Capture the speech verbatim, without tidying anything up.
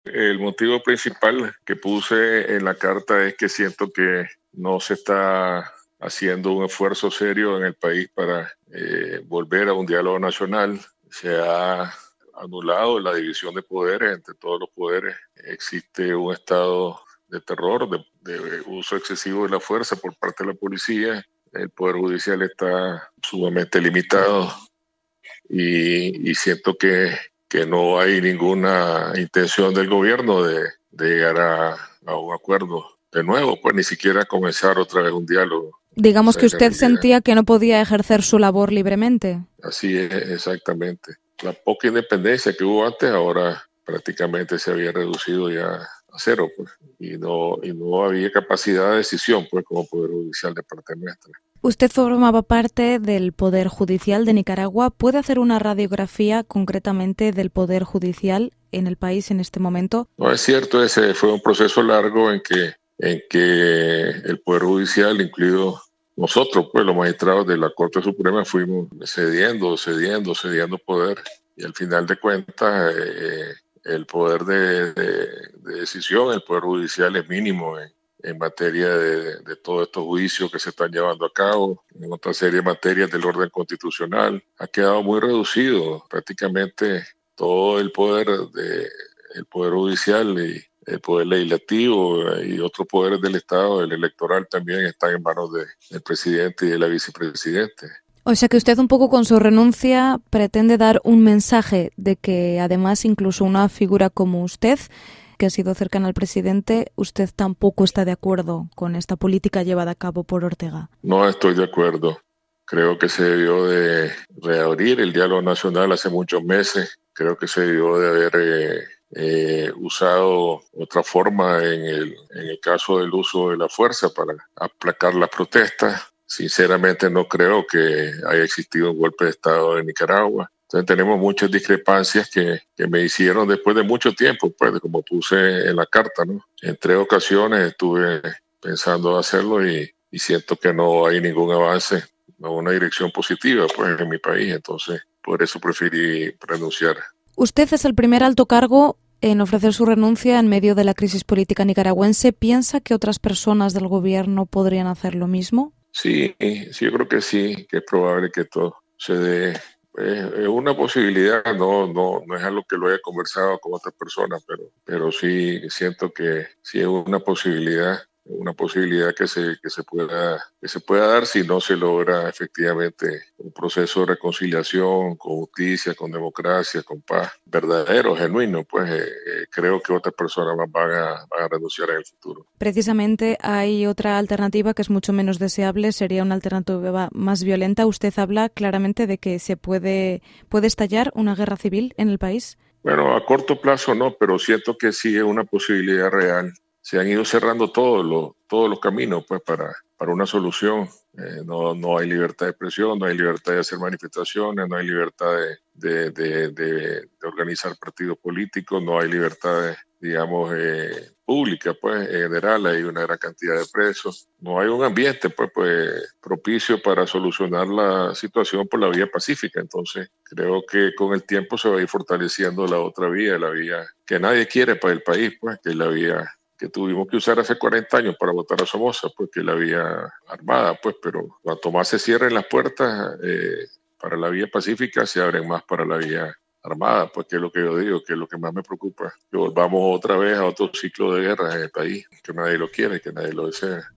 El motivo principal que puse en la carta es que siento que no se está haciendo un esfuerzo serio en el país para eh, volver a un diálogo nacional. Se ha anulado la división de poderes entre todos los poderes. Existe un estado de terror, de, de uso excesivo de la fuerza por parte de la policía. El Poder Judicial está sumamente limitado y, y siento que, que no hay ninguna intención del gobierno de, de llegar a, a un acuerdo de nuevo, pues ni siquiera comenzar otra vez un diálogo. Digamos Esa que es la usted realidad. sentía que no podía ejercer su labor libremente. Así es, exactamente. La poca independencia que hubo antes ahora prácticamente se había reducido ya a cero, pues, y no, y no había capacidad de decisión, pues, como Poder Judicial de parte nuestra. Usted formaba parte del Poder Judicial de Nicaragua. ¿Puede hacer una radiografía concretamente del Poder Judicial en el país en este momento? No es cierto, ese fue un proceso largo en que, en que el Poder Judicial, incluido nosotros, pues los magistrados de la Corte Suprema, fuimos cediendo, cediendo, cediendo poder y al final de cuentas eh, el poder de, de, de decisión, el Poder Judicial es mínimo en, en materia de, de todos estos juicios que se están llevando a cabo, en otra serie de materias del orden constitucional. Ha quedado muy reducido, prácticamente todo el poder de el Poder Judicial y el Poder Legislativo y otros poderes del Estado, el electoral también están en manos de, del presidente y de la vicepresidente. O sea que usted un poco con su renuncia pretende dar un mensaje de que además incluso una figura como usted, que ha sido cercana al presidente, usted tampoco está de acuerdo con esta política llevada a cabo por Ortega. No estoy de acuerdo. Creo que se debió de reabrir el diálogo nacional hace muchos meses. Creo que se debió de haber eh, eh, usado otra forma en el, en el caso del uso de la fuerza para aplacar las protestas. Sinceramente no creo que haya existido un golpe de Estado en Nicaragua. Entonces tenemos muchas discrepancias que, que me hicieron después de mucho tiempo, pues como puse en la carta, ¿no? En tres ocasiones estuve pensando hacerlo y, y siento que no hay ningún avance a una dirección positiva pues en mi país, entonces por eso preferí renunciar. Usted es el primer alto cargo en ofrecer su renuncia en medio de la crisis política nicaragüense. ¿Piensa que otras personas del gobierno podrían hacer lo mismo? Sí, sí, yo creo que sí, que es probable que todo se dé. Es, es una posibilidad, no, no, no es algo que lo haya conversado con otras personas, pero, pero sí siento que sí es una posibilidad, una posibilidad que se, que se pueda, que se pueda dar si no se logra efectivamente un proceso de reconciliación, con justicia, con democracia, con paz, verdadero, genuino, pues eh, eh, creo que otras personas más van a, van a renunciar en el futuro. Precisamente hay otra alternativa que es mucho menos deseable, sería una alternativa más violenta. Usted habla claramente de que se puede, puede estallar una guerra civil en el país. Bueno, a corto plazo no, pero siento que sí es una posibilidad real. Se han ido cerrando todos los, todos los caminos pues, para, para una solución. Eh, no, no hay libertad de expresión, no hay libertad de hacer manifestaciones, no hay libertad de, de, de, de, de organizar partidos políticos, no hay libertad de, digamos, eh, pública, pues, en general, hay una gran cantidad de presos. No hay un ambiente, pues, pues, propicio para solucionar la situación por la vía pacífica. Entonces, creo que con el tiempo se va a ir fortaleciendo la otra vía, la vía que nadie quiere para el país, pues, que es la vía que tuvimos que usar hace cuarenta años para votar a Somoza, pues, que es la vía armada, pues, pero cuanto más se cierren las puertas eh, para la vía pacífica, se abren más para la vía armada, pues que es lo que yo digo, que es lo que más me preocupa, que volvamos otra vez a otro ciclo de guerra en el país, que nadie lo quiere, que nadie lo desea.